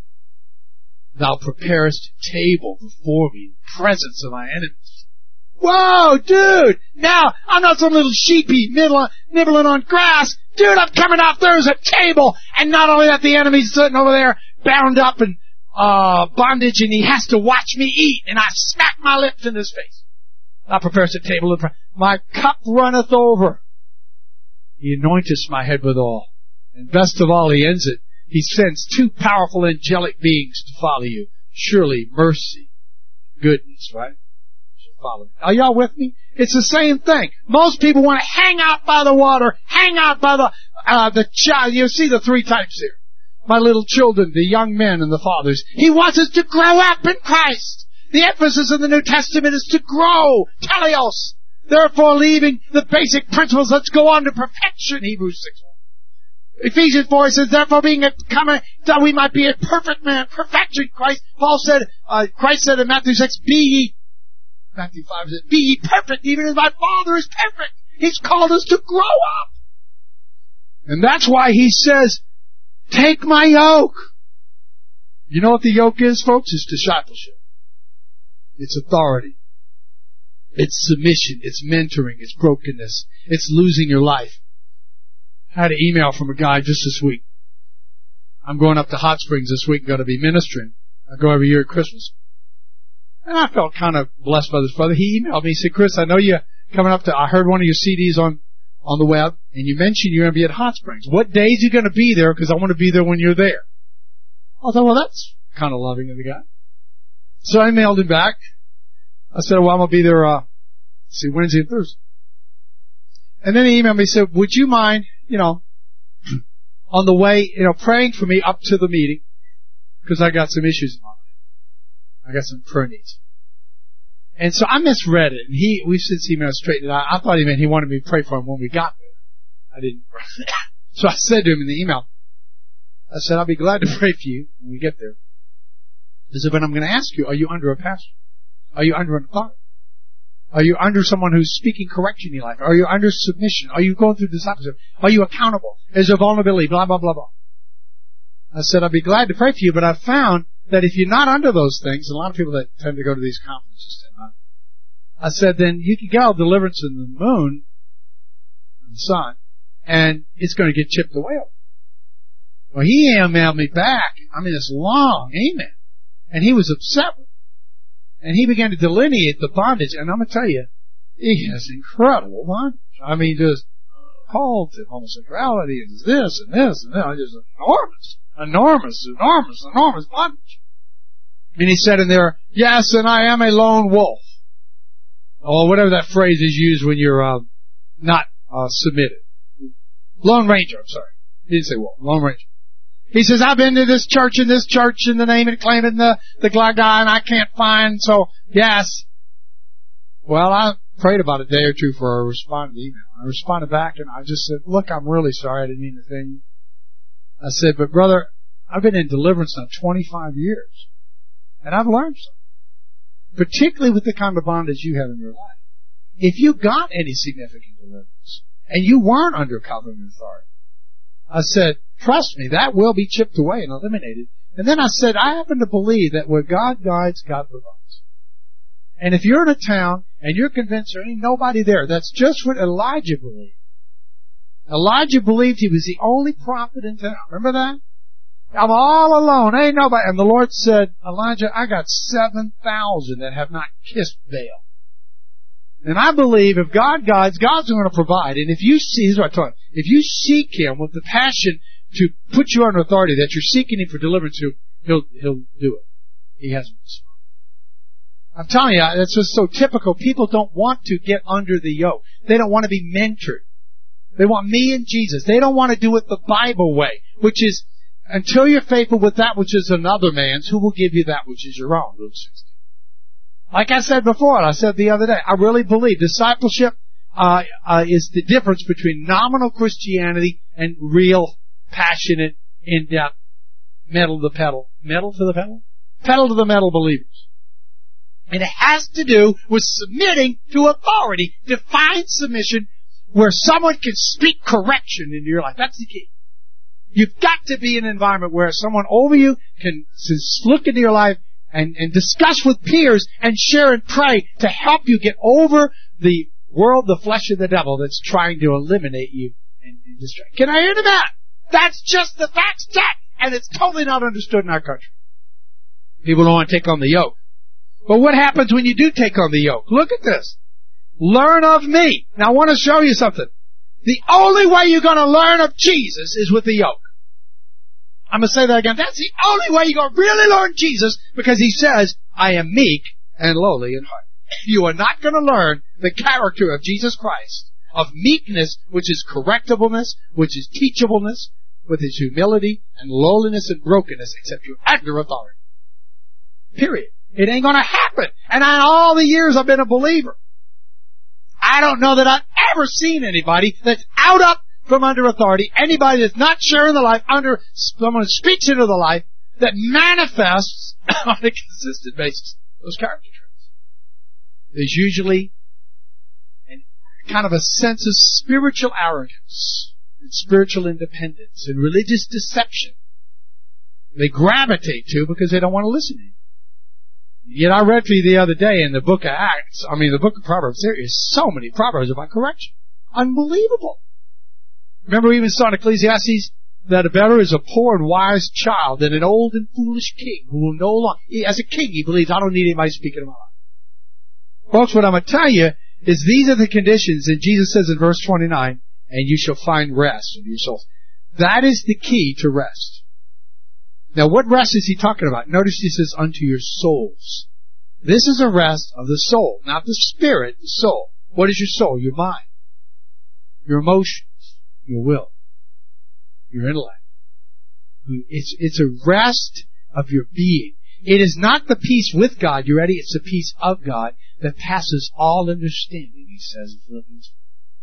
Thou preparest a table before me in the presence of my enemies. Whoa, dude! Now, I'm not some little sheepy nibbling on grass. Dude, I'm coming out, there's a table, and not only that, the enemy's sitting over there, bound up in bondage, and he has to watch me eat, and I smack my lips in his face. Thou preparest a table, my cup runneth over. He anointeth my head with oil. And best of all, he ends it. He sends 2 powerful angelic beings to follow you. Surely mercy, goodness, right? Should follow me. Are y'all with me? It's the same thing. Most people want to hang out by the water, hang out by the child. You see the 3 types here. My little children, the young men and the fathers. He wants us to grow up in Christ. The emphasis in the New Testament is to grow. Teleos. Therefore, leaving the basic principles, let's go on to perfection, Hebrews 6. Ephesians 4 says, therefore being that we might be a perfect man, perfection, Christ. Christ said in Matthew 6, Matthew 5 says, be ye perfect, even as my Father is perfect. He's called us to grow up. And that's why he says, take my yoke. You know what the yoke is, folks? It's discipleship. It's authority. It's submission. It's mentoring. It's brokenness. It's losing your life. I had an email from a guy just this week. I'm going up to Hot Springs this week, going to be ministering. I go every year at Christmas. And I felt kind of blessed by this brother. He emailed me. He said, Chris, I know you're coming up I heard one of your CDs on the web, and you mentioned you're going to be at Hot Springs. What days are you going to be there? Because I want to be there when you're there. I thought, well, that's kind of loving of the guy. So I mailed him back. I said, well, I'm going to be there, Wednesday and Thursday. And then he emailed me and said, would you mind, on the way, praying for me up to the meeting? Because I got some issues in my life. I got some prayer needs. And so I misread it. And we've since emailed straightened it out. I thought he meant he wanted me to pray for him when we got there. I didn't. So I said to him in the email, I said, I'll be glad to pray for you when we get there. I said, but I'm going to ask you, are you under a pastor? Are you under an authority? Are you under someone who's speaking correction in your life? Are you under submission? Are you going through discipleship? Are you accountable? Is there vulnerability? Blah, blah, blah, blah. I said, I'd be glad to pray for you, but I've found that if you're not under those things, and a lot of people that tend to go to these conferences tend not, I said, then you can get all deliverance in the moon and the sun, and it's going to get chipped away. Well, he emailed me back. This long email. And he was upset with me. And he began to delineate the bondage. And I'm going to tell you, he has incredible bondage. Just cult and homosexuality and this and this and that. Just enormous bondage. And he said in there, yes, and I am a lone wolf. Or whatever that phrase is used when you're not submitted. Lone Ranger, I'm sorry. He didn't say wolf. Lone Ranger. He says, I've been to this church and the name and claiming the guy, and I can't find, so, yes. Well, I prayed about a day or two before I responded to the email. I responded back, and I just said, look, I'm really sorry. I didn't mean to offend you. I said, but brother, I've been in deliverance now 25 years, and I've learned something, particularly with the kind of bondage you have in your life. If you got any significant deliverance, and you weren't under covenant authority, I said, trust me, that will be chipped away and eliminated. And then I said, I happen to believe that where God guides, God provides. And if you're in a town and you're convinced there ain't nobody there, that's just what Elijah believed. Elijah believed he was the only prophet in town. Remember that? I'm all alone, ain't nobody. And the Lord said, Elijah, I got 7,000 that have not kissed Baal. And I believe if God guides, God's going to provide. And if you see, here's what I told him, if you seek Him with the passion to put you under authority that you're seeking Him for deliverance to, He'll do it. He hasn't responded. I'm telling you, that's just so typical. People don't want to get under the yoke. They don't want to be mentored. They want me and Jesus. They don't want to do it the Bible way, which is, until you're faithful with that which is another man's, who will give you that which is your own? Luke 16. Like I said before, and I said the other day, I really believe discipleship is the difference between nominal Christianity and real, passionate, in-depth, pedal to the metal believers. And it has to do with submitting to authority, divine submission, where someone can speak correction into your life. That's the key. You've got to be in an environment where someone over you can look into your life and discuss with peers and share and pray to help you get over the world, the flesh, and the devil that's trying to eliminate you and distract. Can I hear that? That's just the facts check, and it's totally not understood in our country. People don't want to take on the yoke. But what happens when you do take on the yoke? Look at this. Learn of me. Now I want to show you something. The only way you're going to learn of Jesus is with the yoke. I'm going to say that again. That's the only way you're going to really learn Jesus, because He says, I am meek and lowly in heart. You are not going to learn the character of Jesus Christ, of meekness, which is correctableness, which is teachableness, with His humility and lowliness and brokenness, except you're under authority. Period. It ain't going to happen. And in all the years I've been a believer, I don't know that I've ever seen anybody that's out up from under authority, anybody that's not sharing the life under someone who speaks into the life, that manifests on a consistent basis those character traits. There's usually kind of a sense of spiritual arrogance and spiritual independence and religious deception they gravitate to because they don't want to listen to you. Yet I read for you the other day in the book of the book of Proverbs, there is so many Proverbs about correction. Unbelievable. Remember we even saw in Ecclesiastes that a better is a poor and wise child than an old and foolish king who will no longer, as a king he believes, I don't need anybody speaking in my life. Folks, what I'm going to tell you is these are the conditions, and Jesus says in verse 29, and you shall find rest in your souls. That is the key to rest. Now what rest is He talking about? Notice He says, unto your souls. This is a rest of the soul, not the spirit, the soul. What is your soul? Your mind, your emotions, your will, your intellect. It's a rest of your being. It is not the peace with God, you ready? It's the peace of God that passes all understanding, He says in Philippians.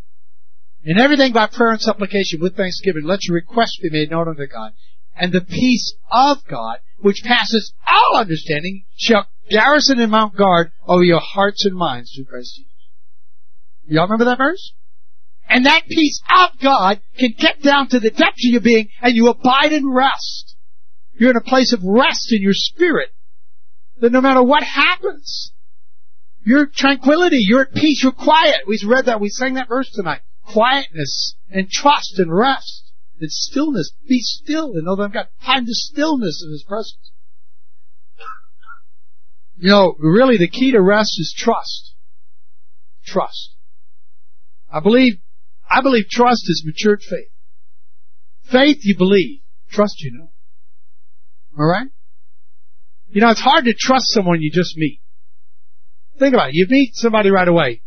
In everything by prayer and supplication with thanksgiving, let your requests be made known unto God. And the peace of God, which passes all understanding, shall garrison and mount guard over your hearts and minds through Christ Jesus. Y'all remember that verse? And that peace of God can get down to the depths of your being, and you abide in rest. You're in a place of rest in your spirit, that no matter what happens, you're tranquility, you're at peace, you're quiet. We read that, we sang that verse tonight. Quietness and trust and rest. And stillness. Be still and know that I've got time to stillness in His presence. You know, really the key to rest is trust. Trust. I believe trust is matured faith. Faith you believe. Trust you know. Alright? You know, it's hard to trust someone you just meet. Think about it. You meet somebody right away.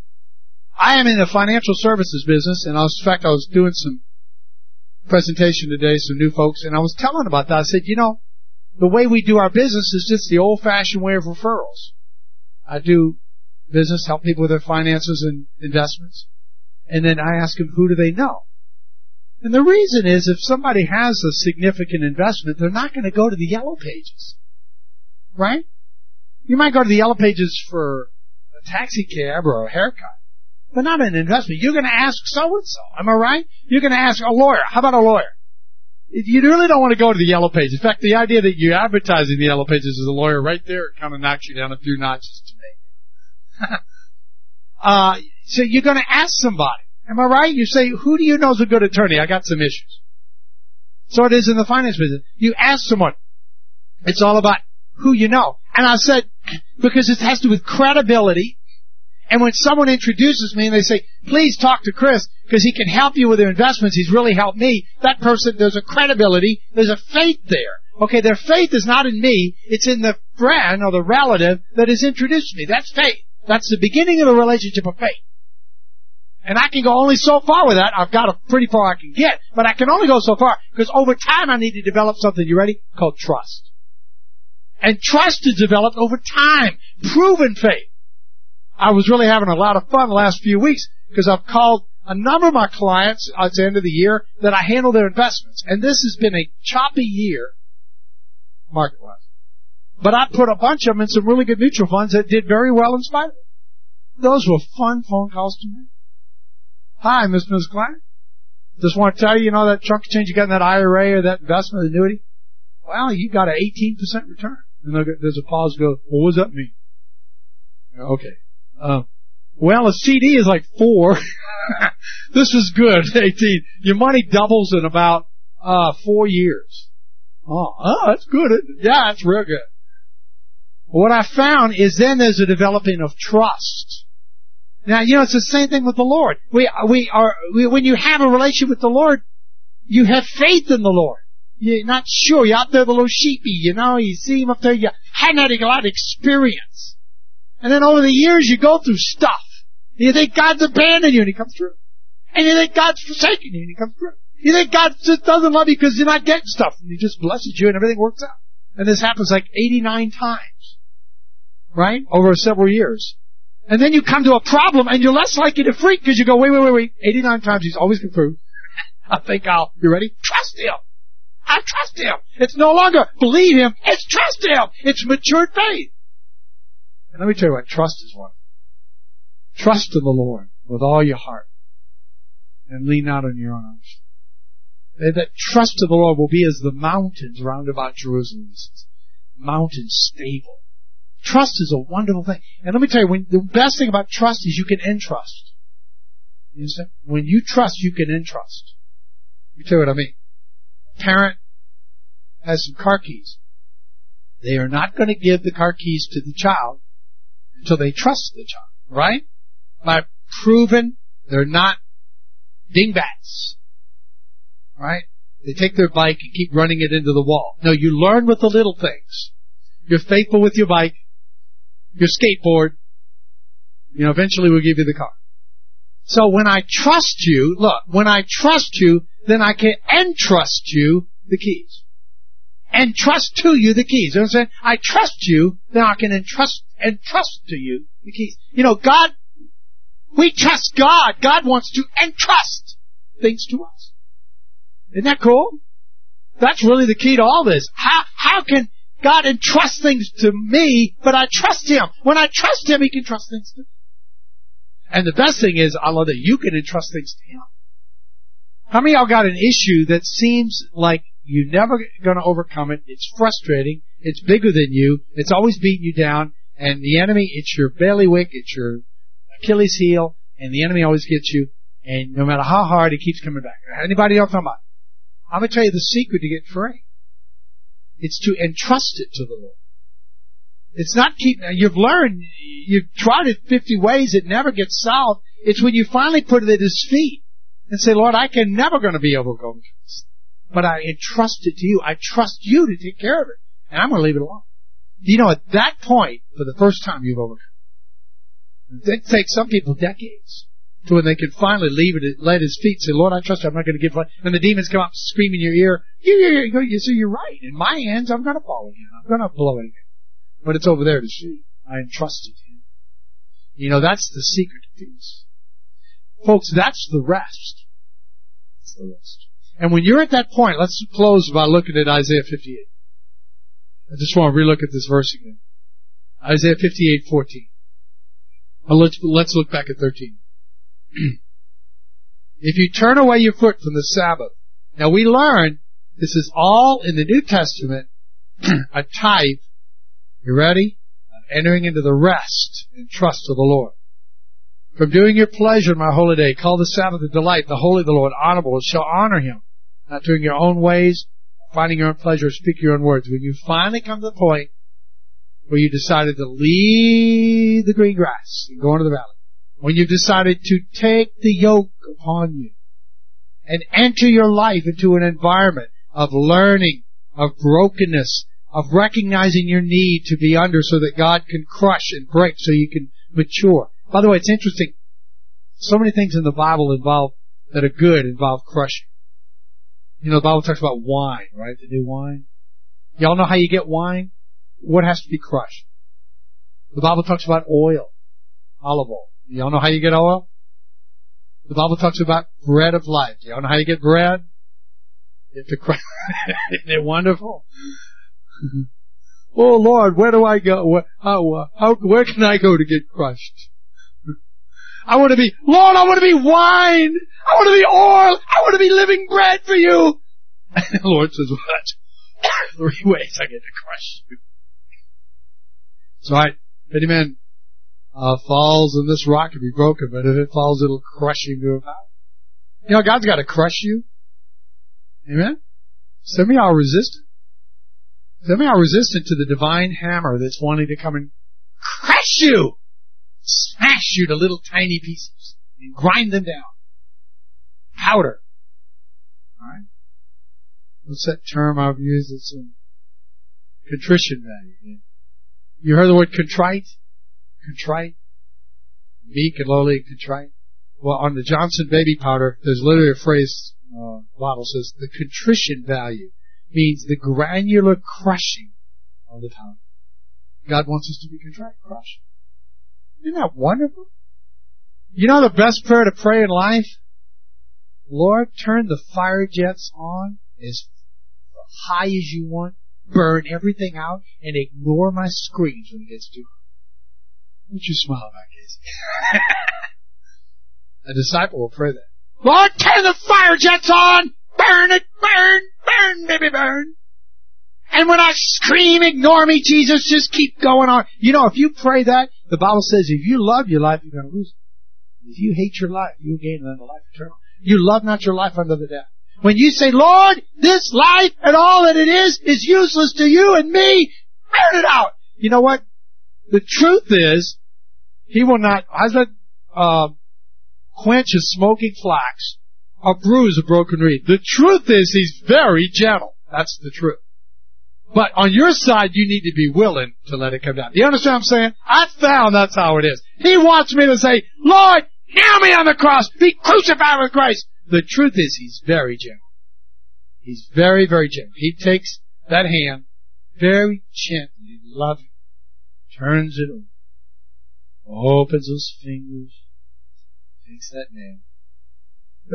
I am in the financial services business, and I was doing some presentation today, some new folks, and I was telling about that. I said, you know, the way we do our business is just the old-fashioned way of referrals. I do business, help people with their finances and investments, and then I ask them, who do they know? And the reason is, if somebody has a significant investment, they're not going to go to the yellow pages. Right? You might go to the yellow pages for a taxi cab or a haircut, but not an investment. You're going to ask so-and-so. Am I right? You're going to ask a lawyer. How about a lawyer? You really don't want to go to the yellow pages. In fact, the idea that you're advertising the yellow pages as a lawyer right there kind of knocks you down a few notches to me. So you're going to ask somebody. Am I right? You say, who do you know is a good attorney? I got some issues. So it is in the finance business. You ask someone. It's all about who you know. And I said, because it has to do with credibility. And when someone introduces me and they say, please talk to Chris because he can help you with your investments, he's really helped me, that person, there's a credibility, there's a faith there. Okay, their faith is not in me, it's in the friend or the relative that has introduced me. That's faith. That's the beginning of a relationship of faith. And I can go only so far with that. I've got a pretty far I can get, but I can only go so far because over time I need to develop something, you ready? Called trust. And trust is developed over time. Proven faith. I was really having a lot of fun the last few weeks because I've called a number of my clients at the end of the year that I handle their investments. And this has been a choppy year, market-wise. But I put a bunch of them in some really good mutual funds that did very well in spite of it. Those were fun phone calls to me. Hi, Ms. Klein. Just want to tell you, that chunk of change you got in that IRA or that investment annuity, well, you got an 18% return. And there's a pause go, well, what does that mean? Okay. Well, a CD is like 4. This is good, 18. Your money doubles in about 4 years. Oh, that's good. Yeah, that's real good. What I found is then there's a developing of trust. Now, it's the same thing with the Lord. When you have a relationship with the Lord, you have faith in the Lord. You're not sure. You're out there, the little sheepy, you see him up there, you hadn't had a lot of experience. And then over the years, you go through stuff. You think God's abandoned you, and He comes through. And you think God's forsaken you, and He comes through. You think God just doesn't love you because you're not getting stuff, and He just blesses you, and everything works out. And this happens like 89 times. Right? Over several years. And then you come to a problem, and you're less likely to freak because you go, wait. 89 times He's always come through. You ready? Trust Him. I trust Him. It's no longer believe Him. It's trust Him. It's matured faith. And let me tell you what trust is one. Trust in the Lord with all your heart. And lean not on your own understanding. That trust in the Lord will be as the mountains round about Jerusalem. Mountains stable. Trust is a wonderful thing. And let me tell you, the best thing about trust is you can entrust. You understand? When you trust, you can entrust. Let me tell you what I mean. Parent has some car keys. They are not going to give the car keys to the child until they trust the child, right? By proven they're not dingbats, right? They take their bike and keep running it into the wall. No, you learn with the little things. You're faithful with your bike, your skateboard. Eventually we'll give you the car. So when I trust you, then I can entrust you the keys. Entrust to you the keys. You know what I'm saying? I trust you, then I can entrust to you the keys. God, we trust God. God wants to entrust things to us. Isn't that cool? That's really the key to all this. How can God entrust things to me, but I trust Him? When I trust Him, He can trust things to me. And the best thing is, I love that you can entrust things to Him. How many of y'all got an issue that seems like you're never going to overcome it? It's frustrating. It's bigger than you. It's always beating you down. And the enemy, it's your bailiwick. It's your Achilles heel. And the enemy always gets you. And no matter how hard, it keeps coming back. Anybody else talking about? I'm going to tell you the secret to get free. It's to entrust it to the Lord. It's not you've learned, you've tried it 50 ways, it never gets solved. It's when you finally put it at His feet and say, Lord, I can never going to be able to go through this. But I entrust it to You. I trust You to take care of it. And I'm going to leave it alone. At that point, for the first time, you've overcome. It takes some people decades to when they can finally leave it, let His feet, say, Lord, I trust You. I'm not going to give up. And the demons come up, scream in your ear. You say, you're right. In my hands, I'm going to fall again. I'm going to blow it again. But it's over there to see. I entrusted Him. That's the secret to peace. Folks, that's the rest. That's the rest. And when you're at that point, let's close by looking at Isaiah 58. I just want to relook at this verse again. Isaiah 58:14. Let's look back at 13. If you turn away your foot from the Sabbath. Now we learn this is all in the New Testament a type. You ready? Entering into the rest and trust of the Lord. From doing your pleasure in my holy day, call the Sabbath a delight, the holy, the Lord, honorable, and shall honor Him. Not doing your own ways, finding your own pleasure, speak your own words. When you finally come to the point where you decided to leave the green grass and go into the valley, when you've decided to take the yoke upon you and enter your life into an environment of learning, of brokenness, of recognizing your need to be under so that God can crush and break so you can mature. By the way, it's interesting. So many things in the Bible that are good involve crushing. The Bible talks about wine, right? The new wine. Y'all know how you get wine? What has to be crushed? The Bible talks about oil, olive oil. Y'all know how you get oil? The Bible talks about bread of life. Y'all know how you get bread? You have to crush. Isn't it wonderful? Oh Lord, where do I go? Where can I go to get crushed? Lord, I want to be wine. I want to be oil. I want to be living bread for You. And the Lord says, what? 3 ways I get to crush you. That's right. If any man falls and this rock can be broken, but if it falls, it'll crush him to a powder. God's got to crush you. Amen? Some of y'all are resistant. Some of y'all are resistant to the divine hammer that's wanting to come and crush you. smash you to little tiny pieces and grind them down. Powder. Alright? What's that term I've used? It's contrition value. You heard the word contrite? Contrite? Meek and lowly and contrite? Well, on the Johnson baby powder, there's literally a phrase, bottle says, the contrition value means the granular crushing of the powder. God wants us to be contrite, crushed. Isn't that wonderful? You know the best prayer to pray in life? Lord, turn the fire jets on as high as you want, burn everything out, and ignore my screams when it gets too hot. Don't you smile about Casey? A disciple will pray that. Lord, turn the fire jets on! Burn it! Burn! Burn, baby, burn! And when I scream, ignore me, Jesus, just keep going on. You know, if you pray that, the Bible says if you love your life, you're going to lose it. If you hate your life, you'll gain it unto life eternal. You love not your life unto the death. When you say, Lord, this life and all that it is useless to you and me, burn it out. You know what? The truth is, He will not, how's that, quench a smoking flax, or bruise a broken reed. The truth is, He's very gentle. That's the truth. But on your side, you need to be willing to let it come down. You understand what I'm saying? I found that's how it is. He wants me to say, Lord, nail me on the cross. Be crucified with Christ. The truth is, He's very gentle. He's very, very gentle. He takes that hand very gently, loving, turns it over, opens those fingers, takes that nail, but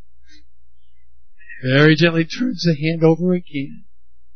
very gently turns the hand over again.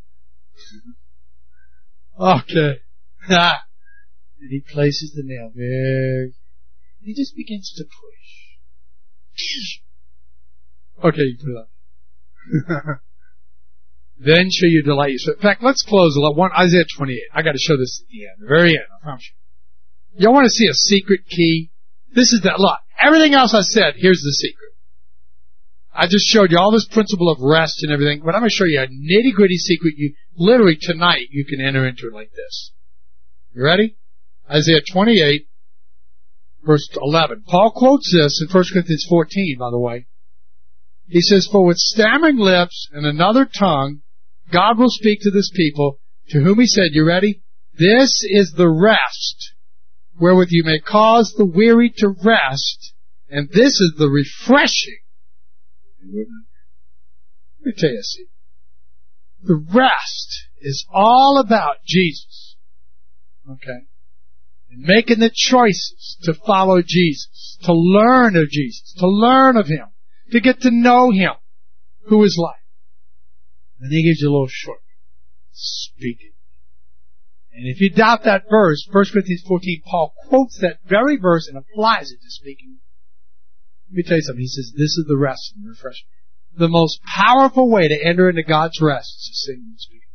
Okay. And He places the nail very, He just begins to push. Okay, you put it up. Then shall you delight yourself. In fact, let's close Isaiah 28. I got to show this at the end, the very end, I promise you. Y'all want to see a secret key? This is that. Look, everything else I said, here's the secret. I just showed you all this principle of rest and everything, but I'm going to show you a nitty-gritty secret you, literally tonight, you can enter into it like this. You ready? Isaiah 28, verse 11. Paul quotes this in 1 Corinthians 14, by the way. He says, for with stammering lips and another tongue, God will speak to this people, to whom He said, you ready? This is the rest, wherewith you may cause the weary to rest, and this is the refreshing. Let me tell you a secret. The rest is all about Jesus. Okay? And making the choices to follow Jesus, to learn of Jesus, to learn of Him, to get to know Him, who is life. And He gives you a little short. Speak it. And if you doubt that verse, 1 Corinthians 14, Paul quotes that very verse and applies it to speaking. Let me tell you something. He says, this is the rest and the refreshment. The most powerful way to enter into God's rest is to sing and speak.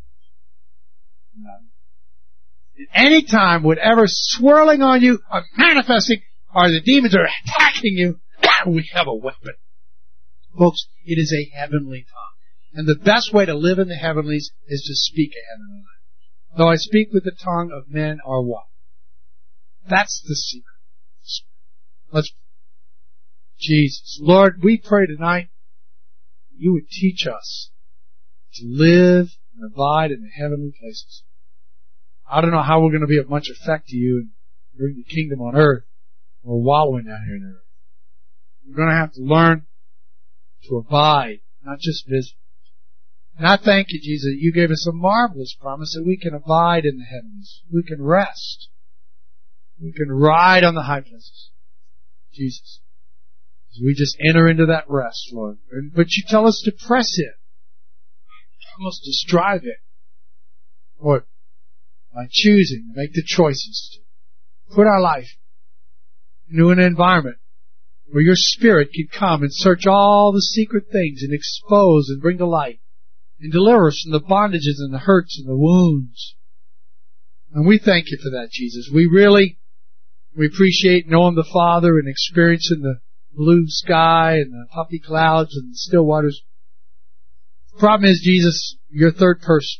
Any time, whatever swirling on you or manifesting, or the demons are attacking you, we have a weapon. Folks, it is a heavenly tongue. And the best way to live in the heavenlies is to speak a heavenly language. Though I speak with the tongue of men or what? That's the secret. Let's Jesus. Lord, we pray tonight You would teach us to live and abide in the heavenly places. I don't know how we're going to be of much effect to You and bring the kingdom on earth. We're wallowing down here in earth. We're going to have to learn to abide, not just visit. And I thank You, Jesus, that You gave us a marvelous promise that we can abide in the heavens. We can rest. We can ride on the high places. Jesus. We just enter into that rest, Lord. But You tell us to press in. Almost to strive in. Lord, by choosing to make the choices to put our life into an environment where Your Spirit can come and search all the secret things and expose and bring to light and deliver us from the bondages and the hurts and the wounds. And we thank You for that, Jesus. We appreciate knowing the Father and experiencing the blue sky and the puffy clouds and the still waters. The problem is, Jesus, You're third person.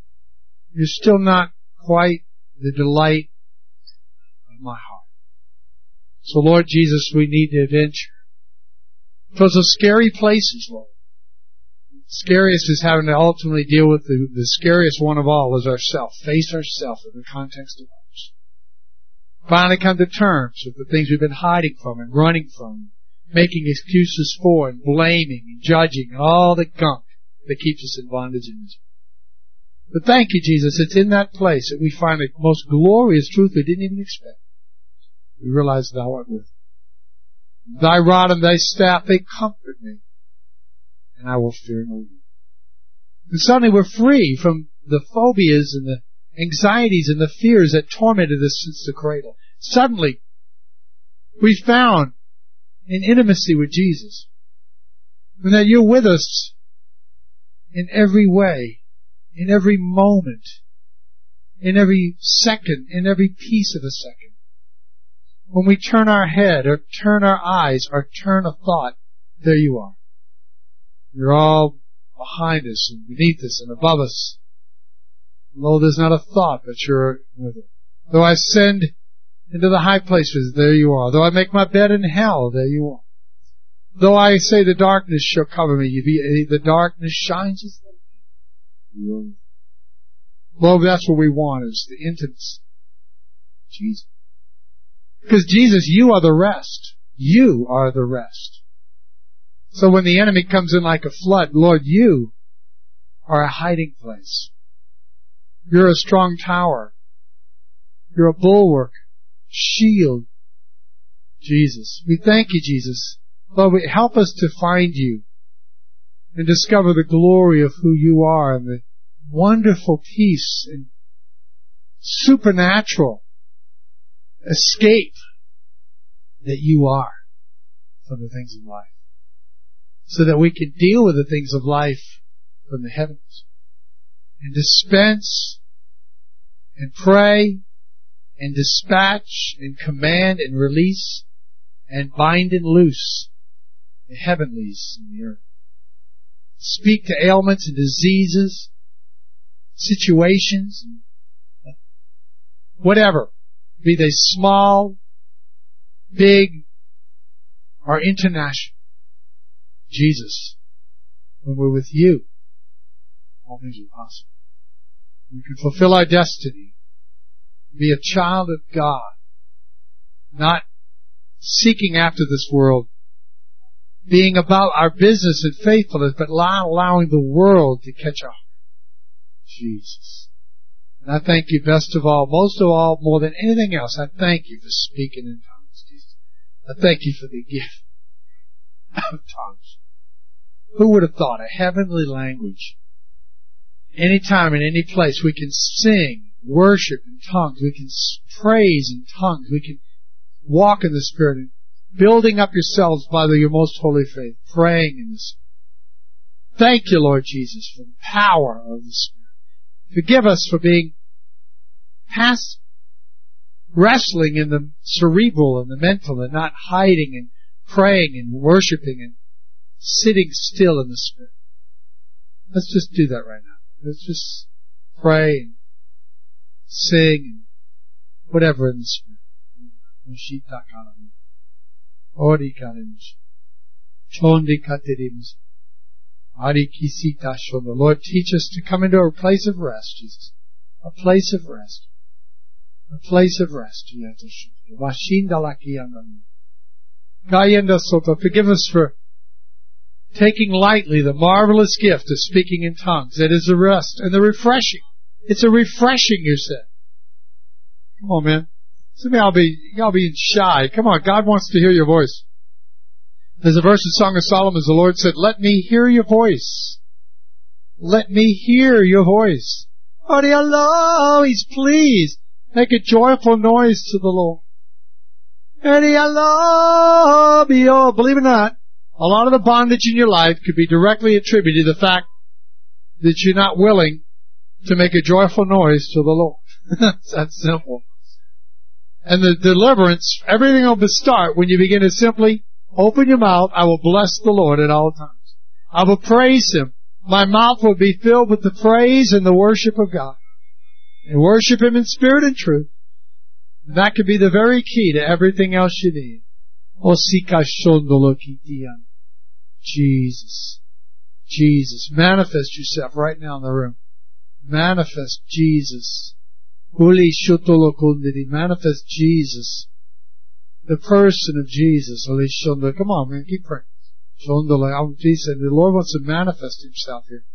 You're still not quite the delight of my heart. So Lord Jesus, we need to adventure. Those are scary places, Lord. Scariest is having to ultimately deal with the scariest one of all is ourself. Face ourself in the context of others. Finally come to terms with the things we've been hiding from and running from, making excuses for and blaming and judging and all the gunk that keeps us in bondage and misery. But thank you, Jesus. It's in that place that we find the most glorious truth we didn't even expect. We realize Thou art with me. Thy rod and Thy staff, they comfort me. And I will fear no evil. And suddenly we're free from the phobias and the anxieties and the fears that tormented us since the cradle. Suddenly, we found an intimacy with Jesus. And that You're with us in every way, in every moment, in every second, in every piece of a second. When we turn our head or turn our eyes or turn a thought, there You are. You're all behind us and beneath us and above us. Lo, there's not a thought, but You're with it. Though I ascend into the high places, there You are. Though I make my bed in hell, there You are. Though I say the darkness shall cover me, the darkness shines as the light. Lord, that's what we want, is the intimacy. Jesus. Because Jesus, You are the rest. You are the rest. So when the enemy comes in like a flood, Lord, You are a hiding place. You're a strong tower. You're a bulwark, shield. Jesus. We thank You, Jesus. Lord, help us to find You and discover the glory of who You are and the wonderful peace and supernatural escape that You are from the things of life, so that we can deal with the things of life from the heavens and dispense and pray and dispatch and command and release and bind and loose the heavenlies in the earth. Speak to ailments and diseases, situations, whatever, be they small, big, or international. Jesus, when we're with You, all things are possible. We can fulfill our destiny, be a child of God, not seeking after this world, being about our business and faithfulness, but allowing the world to catch up. Jesus. And I thank You best of all, most of all, more than anything else, I thank You for speaking in tongues, Jesus. I thank You for the gift of tongues. Who would have thought a heavenly language? Anytime, in any place, we can sing, worship in tongues. We can praise in tongues. We can walk in the Spirit, and building up yourselves by Your most holy faith, praying in the Spirit. Thank You, Lord Jesus, for the power of the Spirit. Forgive us for being past wrestling in the cerebral and the mental and not hiding and praying and worshiping and sitting still in the Spirit. Let's just do that right now. Let's just pray and sing and whatever in the Spirit. Lord, teach us to come into a place of rest, Jesus. A place of rest. A place of rest. Forgive us for taking lightly the marvelous gift of speaking in tongues. That is the rest and the refreshing. It's a refreshing, You said. Come on, man. Some of y'all being shy. Come on, God wants to hear your voice. There's a verse in Song of Solomon, the Lord said, let me hear Your voice. Let me hear Your voice. Oh, He's pleased. Make a joyful noise to the Lord. Believe it or not, a lot of the bondage in your life could be directly attributed to the fact that you're not willing to make a joyful noise to the Lord. It's that simple. And the deliverance, everything will start when you begin to simply open your mouth. I will bless the Lord at all times. I will praise Him. My mouth will be filled with the praise and the worship of God. And worship Him in spirit and truth. That could be the very key to everything else you need. Jesus. Jesus. Manifest yourself right now in the room. Manifest Jesus. Manifest Jesus. The person of Jesus. Come on, man, keep praying. Jesus, the Lord wants to manifest Himself here.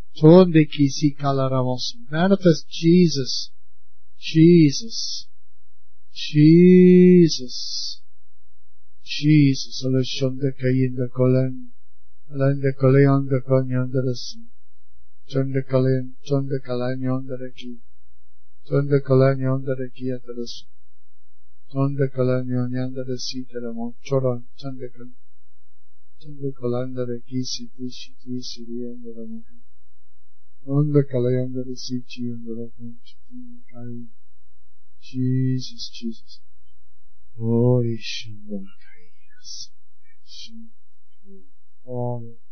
Manifest Jesus. Jesus. Jesus. Jesus. Alashonda kayinda kolan. Alanda kalayan da kanyanda rasim. Chonda kalayan, chonda kalanyan da raki. Chonda kalanyan da raki atarasim. Chonda kalanyan yanda rasi taramon. Choran, chonda kalan. Chonda kalanda raki siti shiti siri yanda ramon. Chonda kalayan da rasi chi yanda ramon. Jesus, Jesus. Oh, Ishindra. Oh,